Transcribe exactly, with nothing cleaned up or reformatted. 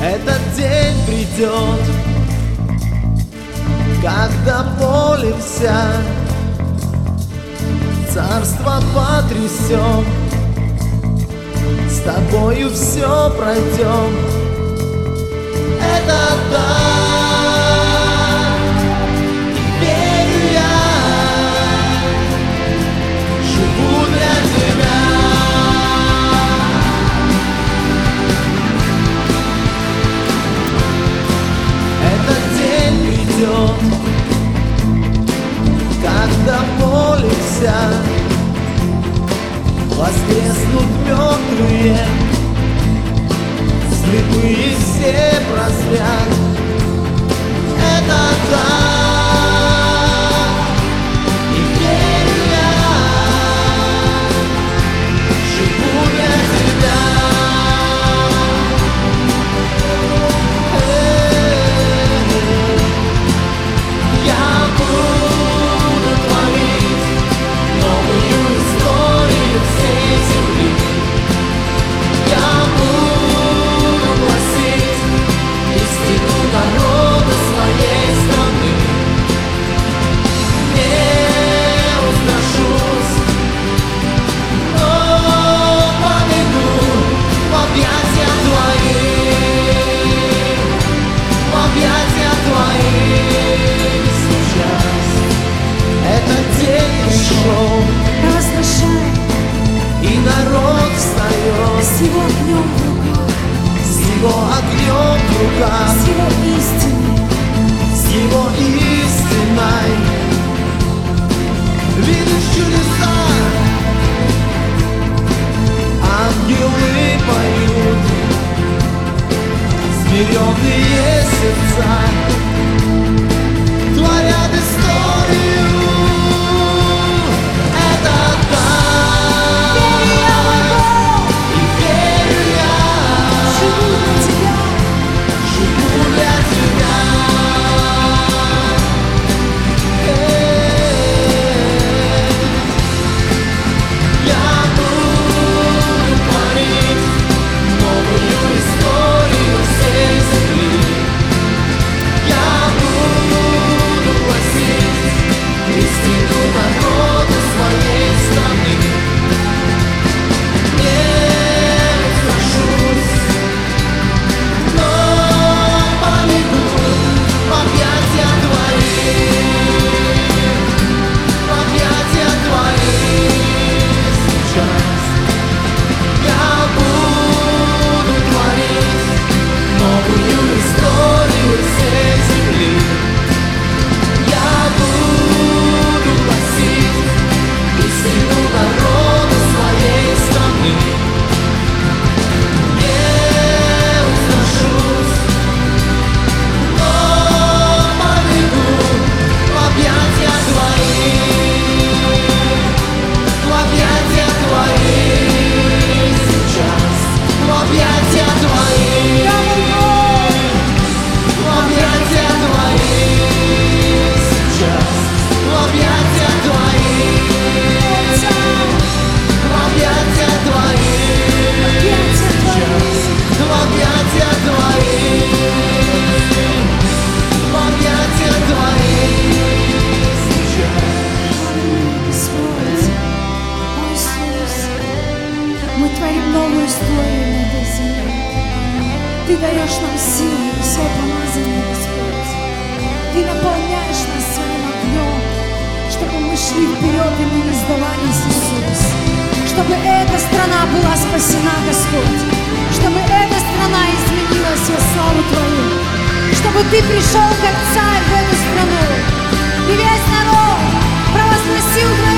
Этот день придет, когда поле вся царство потрясем, с тобою все пройдем. Это да, и верю я, живу для тебя. Этот день придет, когда поле вся воскреснут мертвые, слепые все прозрят. Это да, и верю я, живу для тебя. Я буду творить новую историю всей земли. Я буду гласить истину народа своей страны. Не устрашусь, но побегу в объятия твои, в объятия твои. Сейчас этот день пришел, Разрушай и народ встает с его огнем в руках, с его огнем в руках, с его истиной. с его истиной. Видишь чудеса, ангелы поют, смиренные сердца творят историю. Это да, и верю я, Живу для тебя, живу для тебя. Я буду творить новую историю всей земли. Я буду гласить истину народа своей страны. Не устрашусь, но побегу в объятия твои, в объятия твои. Сейчас я буду творить новую историю всей земли. Я буду гласить истину народа своей страны. Не устрашусь, но побегу в объятия твои, в объятия твои. Сейчас в объятия твои, в объятия твои. Сейчас в объятия твои, в объятия твои. Сейчас в объятия твои, в объятия твои. Сейчас. Господь, мой Иисус, мы творим новую историю на этой земле. Ты даешь нам силу и свое помазание, Господь. Ты наполняешь нас своим огнем, чтобы мы шли вперед и мы не сдавались, Иисус. Чтобы эта страна была спасена, Господь. Чтобы эта страна изменилась во славу Твою. Чтобы Ты пришел как царь в эту страну. И весь народ провозгласил Твое